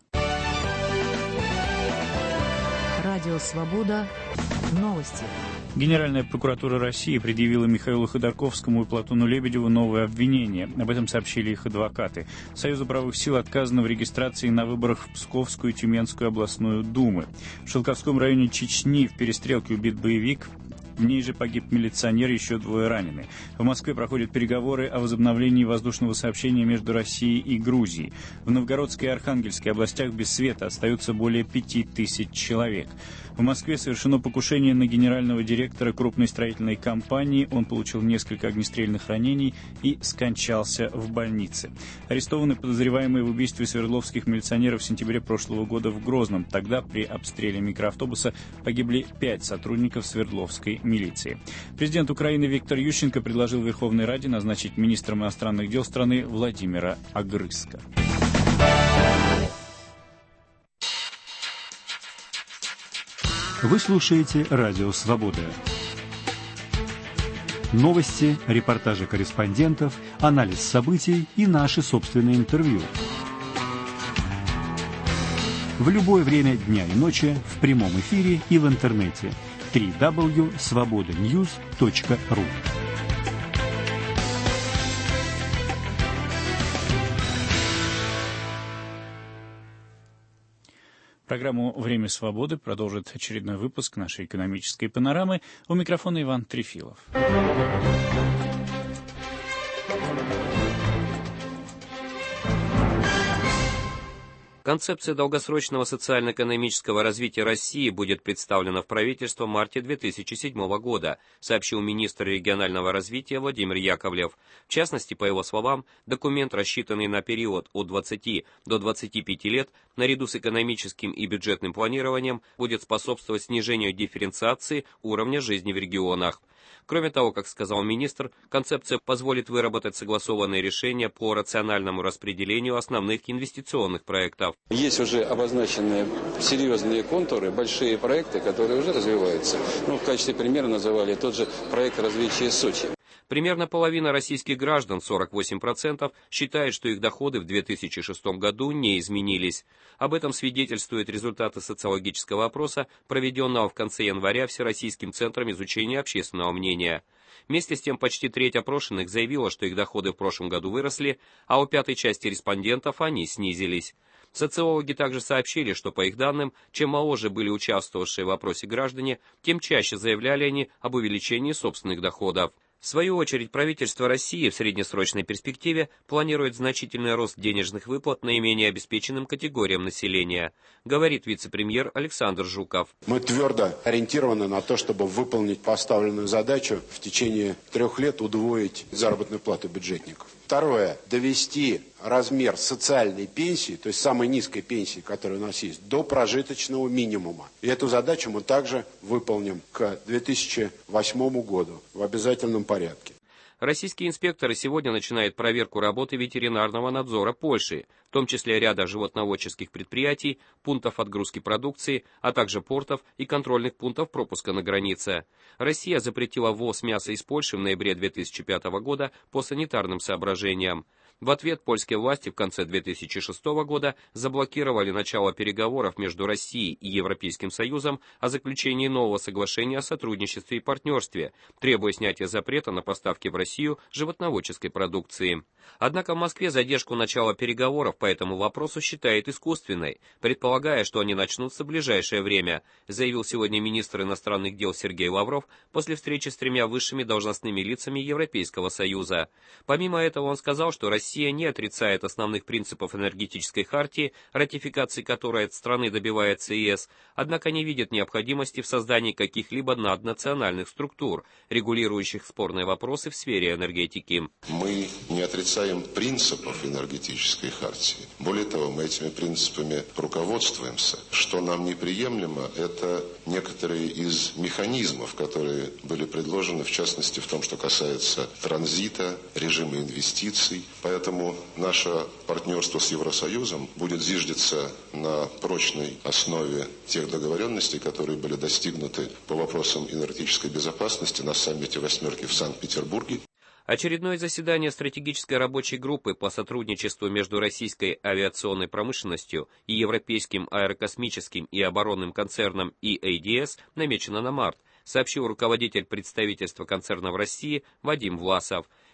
R: Радио «Свобода». Новости.
A: Генеральная прокуратура России предъявила Михаилу Ходорковскому и Платону Лебедеву новые обвинения. Об этом сообщили их адвокаты. Союзу правых сил отказано в регистрации на выборах в Псковскую и Тюменскую областную думы. В Шелковском районе Чечни в перестрелке убит боевик. В ней же погиб милиционер, еще двое ранены. В Москве проходят переговоры о возобновлении воздушного сообщения между Россией и Грузией. В Новгородской и Архангельской областях без света остаются более пяти тысяч человек. В Москве совершено покушение на генерального директора крупной строительной компании. Он получил несколько огнестрельных ранений и скончался в больнице. Арестованы подозреваемые в убийстве свердловских милиционеров в сентябре прошлого года в Грозном. Тогда при обстреле микроавтобуса погибли пять сотрудников Свердловской милиции. Президент Украины Виктор Ющенко предложил Верховной Раде назначить министром иностранных дел страны Владимира Огрызка.
B: Вы слушаете «Радио Свобода». Новости, репортажи корреспондентов, анализ событий и наши собственные интервью. В любое время дня и ночи, в прямом эфире и в интернете. дабл-ю дабл-ю дабл-ю точка свобода ньюс точка ру.
A: Программу «Время свободы» продолжит очередной выпуск нашей экономической панорамы. У микрофона Иван Трефилов.
C: Концепция долгосрочного социально-экономического развития России будет представлена в правительство в марте две тысячи седьмого года, сообщил министр регионального развития Владимир Яковлев. В частности, по его словам, документ, рассчитанный на период от двадцати до двадцати пяти лет, наряду с экономическим и бюджетным планированием, будет способствовать снижению дифференциации уровня жизни в регионах. Кроме того, как сказал министр, концепция позволит выработать согласованные решения по рациональному распределению основных инвестиционных проектов.
W: Есть уже обозначенные серьезные контуры, большие проекты, которые уже развиваются. Ну, в качестве примера называли тот же проект развития Сочи.
C: Примерно половина российских граждан, сорок восемь процентов, считает, что их доходы в две тысячи шестом году не изменились. Об этом свидетельствуют результаты социологического опроса, проведенного в конце января Всероссийским центром изучения общественного мнения. Вместе с тем, почти треть опрошенных заявила, что их доходы в прошлом году выросли, а у пятой части респондентов они снизились. Социологи также сообщили, что, по их данным, чем моложе были участвовавшие в опросе граждане, тем чаще заявляли они об увеличении собственных доходов. В свою очередь, правительство России в среднесрочной перспективе планирует значительный рост денежных выплат наименее обеспеченным категориям населения, говорит вице-премьер Александр Жуков.
X: Мы твердо ориентированы на то, чтобы выполнить поставленную задачу в течение трех лет удвоить заработную плату бюджетников. Второе. Довести размер социальной пенсии, то есть самой низкой пенсии, которая у нас есть, до прожиточного минимума. И эту задачу мы также выполним к две тысячи восьмому году в обязательном порядке.
C: Российские инспекторы сегодня начинают проверку работы ветеринарного надзора Польши, в том числе ряда животноводческих предприятий, пунктов отгрузки продукции, а также портов и контрольных пунктов пропуска на границе. Россия запретила ввоз мяса из Польши в ноябре две тысячи пятого года по санитарным соображениям. В ответ польские власти в конце две тысячи шестого года заблокировали начало переговоров между Россией и Европейским Союзом о заключении нового соглашения о сотрудничестве и партнерстве, требуя снятия запрета на поставки в Россию животноводческой продукции. Однако в Москве задержку начала переговоров по этому вопросу считает искусственной, предполагая, что они начнутся в ближайшее время, заявил сегодня министр иностранных дел Сергей Лавров после встречи с тремя высшими должностными лицами Европейского Союза. Помимо этого он сказал, что Россия Россия не отрицает основных принципов энергетической хартии, ратификации которой от страны добивается ЕС, однако не видит необходимости в создании каких-либо наднациональных структур, регулирующих спорные вопросы в сфере энергетики.
Y: Мы не отрицаем принципов энергетической хартии. Более того, мы этими принципами руководствуемся. Что нам неприемлемо, это некоторые из механизмов, которые были предложены, в частности, в том, что касается транзита, режима инвестиций. Поэтому наше партнерство с Евросоюзом будет зиждиться на прочной основе тех договоренностей, которые были достигнуты по вопросам энергетической безопасности на саммите «восьмерки» в Санкт-Петербурге.
C: Очередное заседание стратегической рабочей группы по сотрудничеству между российской авиационной промышленностью и европейским аэрокосмическим и оборонным концерном и эй ди эс намечено на март, сообщил руководитель представительства концерна в России Вадим Власов.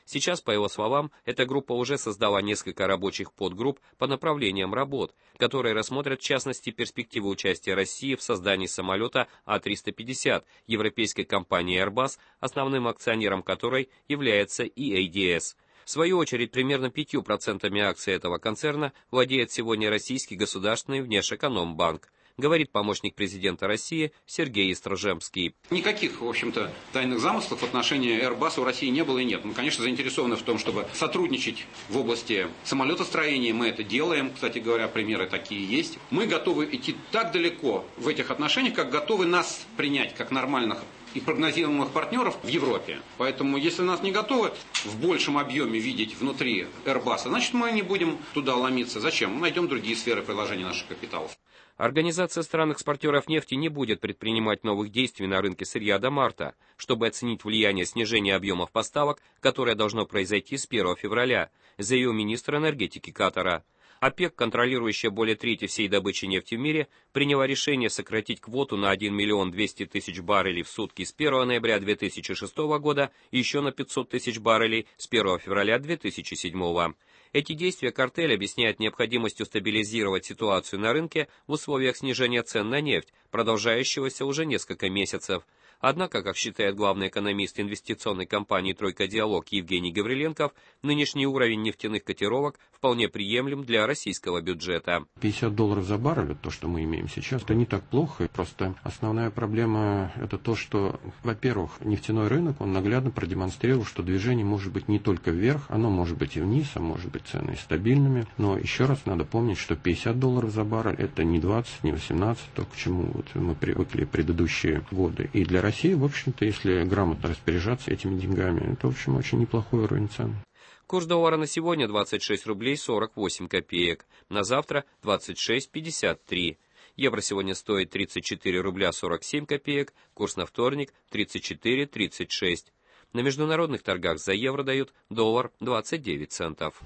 C: Сейчас, по его словам, эта группа уже создала несколько рабочих подгрупп по направлениям работ, которые рассмотрят в частности перспективы участия России в создании самолета А триста пятьдесят европейской компании Airbus, основным акционером которой является и эй ди эс. В свою очередь, примерно пятью процентами акций этого концерна владеет сегодня российский государственный Внешэкономбанк, говорит помощник президента России Сергей Истражемский.
D: Никаких, в общем-то, тайных замыслов в отношении Airbus у России не было и нет. Мы, конечно, заинтересованы в том, чтобы сотрудничать в области самолетостроения. Мы это делаем. Кстати говоря, примеры такие есть. Мы готовы идти так далеко в этих отношениях, как готовы нас принять как нормальных и прогнозируемых партнеров в Европе. Поэтому, если нас не готовы в большем объеме видеть внутри Airbus, значит, мы не будем туда ломиться. Зачем? Мы найдем другие сферы приложения наших капиталов.
C: Организация стран-экспортеров нефти не будет предпринимать новых действий на рынке сырья до марта, чтобы оценить влияние снижения объемов поставок, которое должно произойти с первого февраля, заявил министр энергетики Катара. ОПЕК, контролирующая более трети всей добычи нефти в мире, приняла решение сократить квоту на один миллион двести тысяч баррелей в сутки с первого ноября две тысячи шестого года и еще на пятьсот тысяч баррелей с первого февраля две тысячи седьмого. Эти действия картель объясняет необходимостью стабилизировать ситуацию на рынке в условиях снижения цен на нефть, продолжающегося уже несколько месяцев. Однако, как считает главный экономист инвестиционной компании «Тройка Диалог» Евгений Гавриленков, нынешний уровень нефтяных котировок вполне приемлем для российского бюджета.
E: пятьдесят долларов за баррель, то, что мы имеем сейчас, это не так плохо. Просто основная проблема это то, что, во-первых, нефтяной рынок, он наглядно продемонстрировал, что движение может быть не только вверх, оно может быть и вниз, а может быть цены стабильными. Но еще раз надо помнить, что пятьдесят долларов за баррель это не двадцать, не восемнадцать, то, к чему вот мы привыкли предыдущие годы. И для России, в общем-то, если грамотно распоряжаться этими деньгами, это, в общем, очень неплохой уровень цен.
C: Курс доллара на сегодня двадцать шесть рублей сорок восемь копеек, на завтра двадцать шесть пятьдесят три. Евро сегодня стоит тридцать четыре рубля сорок семь копеек, курс на вторник тридцать четыре тридцать шесть. На международных торгах за евро дают доллар двадцать девять центов.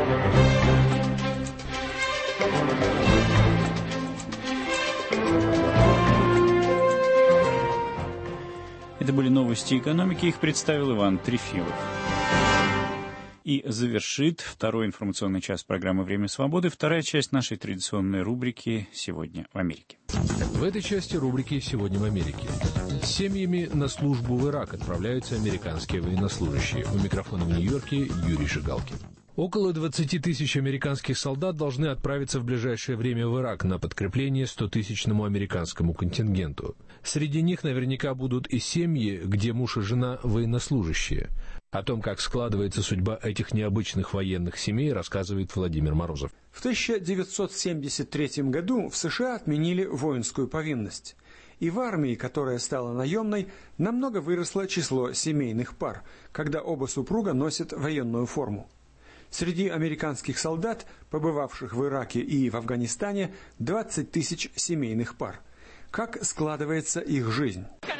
A: Это были новости экономики, их представил Иван Трефилов. И завершит второй информационный час программы «Время свободы», вторая часть нашей традиционной рубрики «Сегодня в Америке».
L: В этой части рубрики «Сегодня в Америке». С семьями на службу в Ирак отправляются американские военнослужащие. У микрофона в Нью-Йорке Юрий Жигалкин. Около двадцати тысяч американских солдат должны отправиться в ближайшее время в Ирак на подкрепление стотысячному американскому контингенту. Среди них наверняка будут и семьи, где муж и жена военнослужащие. О том, как складывается судьба этих необычных военных семей, рассказывает Владимир Морозов.
G: В тысяча девятьсот семьдесят третьем году в США отменили воинскую повинность. И в армии, которая стала наемной, намного выросло число семейных пар, когда оба супруга носят военную форму. Среди американских солдат, побывавших в Ираке и в Афганистане, двадцать тысяч семейных пар. Как складывается их жизнь?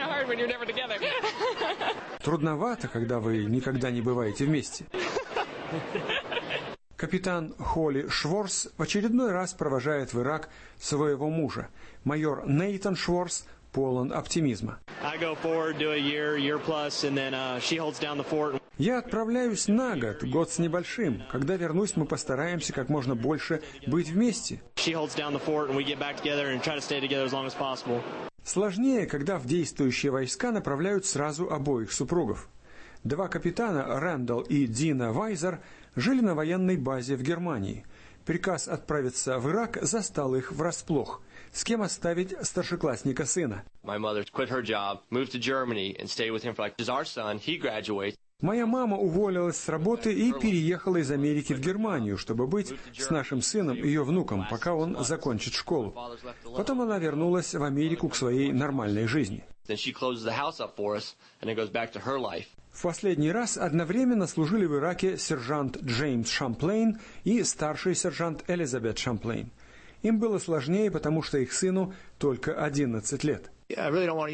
G: Трудновато, когда вы никогда не бываете вместе. Капитан Холли Шворс в очередной раз провожает в Ирак своего мужа. Майор Нейтан Шворс полон оптимизма. Я отправляюсь на год, год с небольшим. Когда вернусь, мы постараемся как можно больше быть вместе. Сложнее, когда в действующие войска направляют сразу обоих супругов. Два капитана, Рэндалл и Дина Вайзер, жили на военной базе в Германии. Приказ отправиться в Ирак застал их врасплох. С кем оставить старшеклассника сына? Моя мама уволилась с работы и переехала из Америки в Германию, чтобы быть с нашим сыном и ее внуком, пока он закончит школу. Потом она вернулась в Америку к своей нормальной жизни. В последний раз одновременно служили в Ираке сержант Джеймс Шамплейн и старший сержант Элизабет Шамплейн. Им было сложнее, потому что их сыну только одиннадцать лет. Я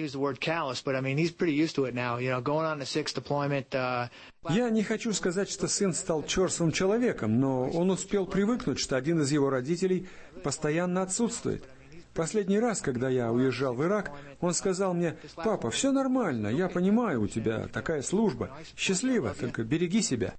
G: не хочу сказать, что сын стал черствым человеком, но он успел привыкнуть, что один из его родителей постоянно отсутствует. Последний раз, когда я уезжал в Ирак, он сказал мне: «Папа, все нормально, я понимаю, у тебя такая служба. Счастливо, только береги себя».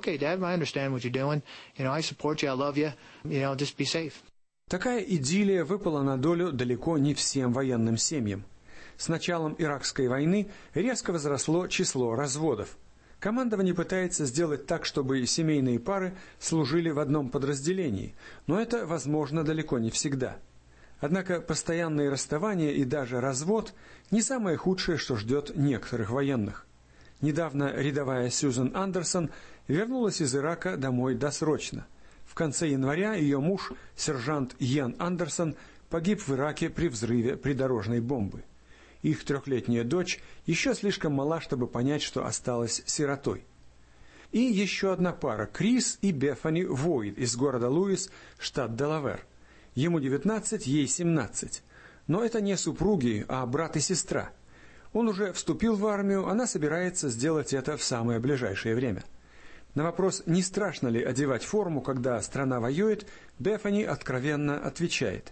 G: Такая идиллия выпала на долю далеко не всем военным семьям. С началом Иракской войны резко возросло число разводов. Командование пытается сделать так, чтобы семейные пары служили в одном подразделении, но это возможно далеко не всегда. Однако постоянные расставания и даже развод не самое худшее, что ждет некоторых военных. Недавно рядовая Сьюзен Андерсон вернулась из Ирака домой досрочно. В конце января ее муж, сержант Йен Андерсон, погиб в Ираке при взрыве придорожной бомбы. Их трехлетняя дочь еще слишком мала, чтобы понять, что осталась сиротой. И еще одна пара – Крис и Бефани Войд из города Луис, штат Делавэр. Ему девятнадцать, ей семнадцать. Но это не супруги, а брат и сестра. Он уже вступил в армию, она собирается сделать это в самое ближайшее время. На вопрос, не страшно ли одевать форму, когда страна воюет, Бефани откровенно отвечает: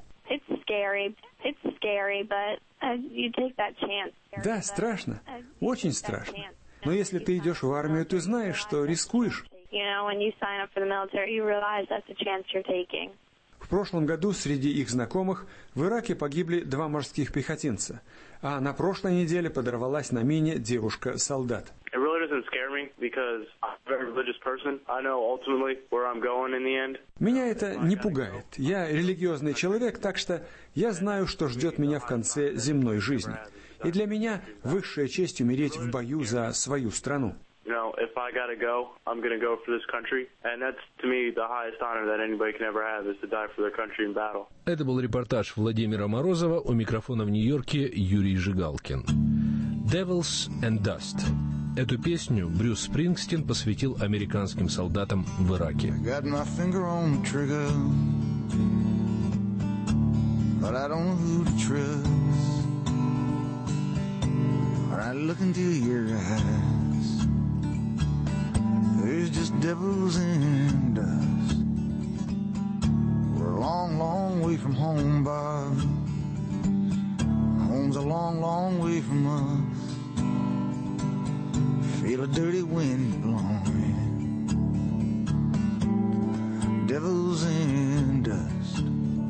G: «Да, страшно, очень страшно. Но если ты идешь в армию, ты знаешь, что рискуешь». В прошлом году среди их знакомых в Ираке погибли два морских пехотинца, а на прошлой неделе подорвалась на мине девушка-солдат. Меня это не пугает. Я религиозный человек, так что я знаю, что ждет меня в конце земной жизни. И для меня высшая честь умереть в бою за свою страну.
L: Это был репортаж Владимира Морозова, у микрофона в Нью-Йорке Юрий Жигалкин. «Devils and Dust». Эту песню Брюс Спрингстин посвятил американским солдатам в Ираке.
I: There's just devils and dust. We're a long, long way from home, Bob. Home's a long, long way from us. Feel a dirty wind blowing. Devils and dust.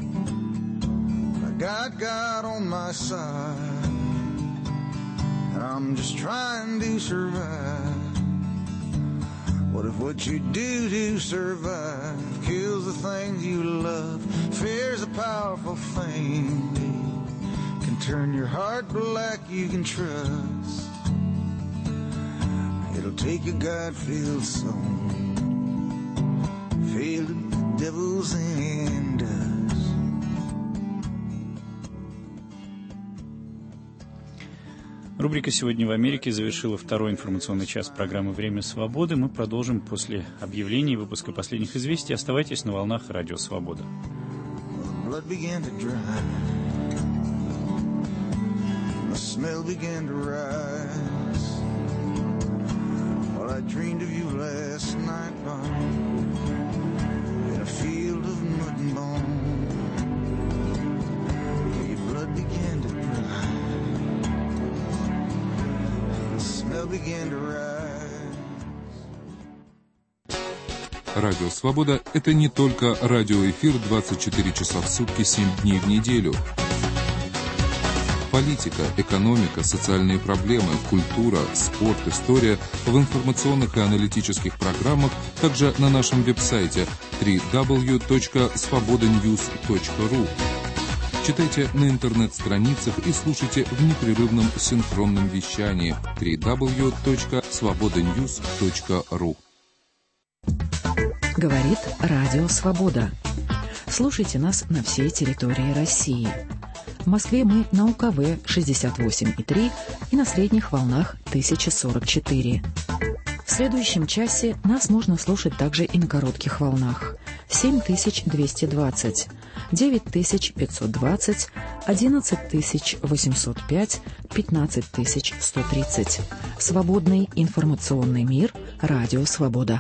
I: I got God on my side, and I'm just trying to survive. What if what you do to survive kills the things you love? Fear's a powerful thing. It can turn your heart black, you can trust. It'll take a God-filled soul, filled with devils and dust.
A: Рубрика «Сегодня в Америке» завершила второй информационный час программы «Время свободы». Мы продолжим после объявлений и выпуска последних известий. Оставайтесь на волнах Радио Свобода.
J: Радио «Свобода» — это не только радиоэфир двадцать четыре часа в сутки, семь дней в неделю. Политика, экономика, социальные проблемы, культура, спорт, история в информационных и аналитических программах, также на нашем веб-сайте дабл ю дабл ю дабл ю точка свобода ньюс точка ру. Читайте на интернет-страницах и слушайте в непрерывном синхронном вещании дабл ю дабл ю дабл ю точка свобода ньюс точка ру.
R: Говорит Радио Свобода. Слушайте нас на всей территории России. В Москве мы на У Ка Вэ шестьдесят восемь и три и на средних волнах тысяча сорок четыре. В следующем часе нас можно слушать также и на коротких волнах. семь тысяч двести двадцать, девять тысяч пятьсот двадцать, одиннадцать тысяч восемьсот пять, пятнадцать тысяч сто тридцать. Свободный информационный мир. Радио Свобода.